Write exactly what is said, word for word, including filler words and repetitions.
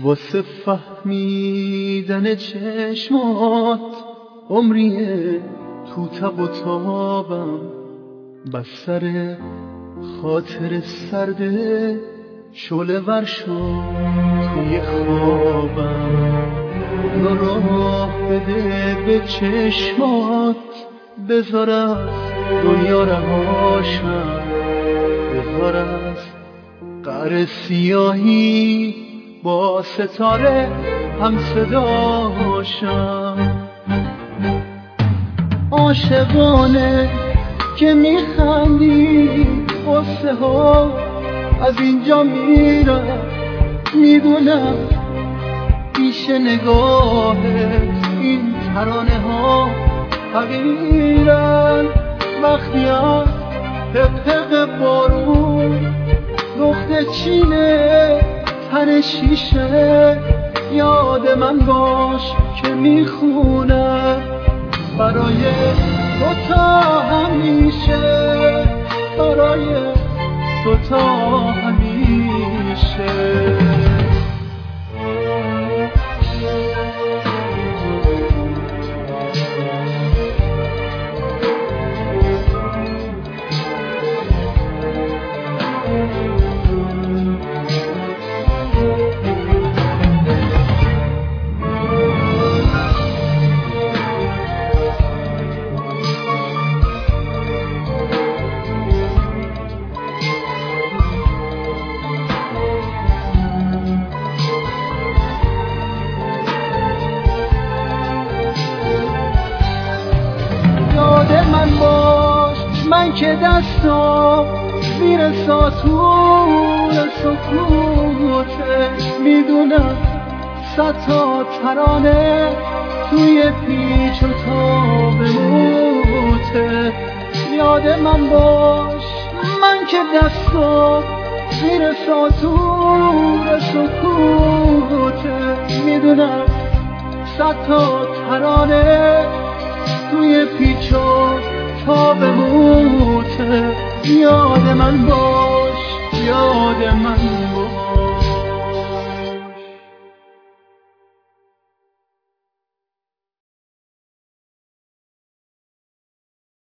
واسه فهمیدن چشمات عمریه تو تب و تابم، بستر خاطر سرده شعله ور شد توی خوابم. اونو راه بده به چشمات، بذار از دنیا رهاشم، بذار از قعر سیاهی با ستاره هم صداشم. عاشقانه که میخندی قصه ها از اینجا میرم، میدونم پیش نگاهت این ترانه ها حقیرن. وقتی از حق بارون نقطه چینه تن شیشه، یاد من باش که میخونم برای تو تا همیشه، برای تو تا همیشه. من باش من که دستم زیر ساطور سکوته، میدونم صد تا ترانه توی پیچ و تاب موته. یاد من باش من که دستم زیر ساطور سکوته، میدونم صد تا ترانه توی پیچ و تاب موته. یاد من باش، یاد من باش.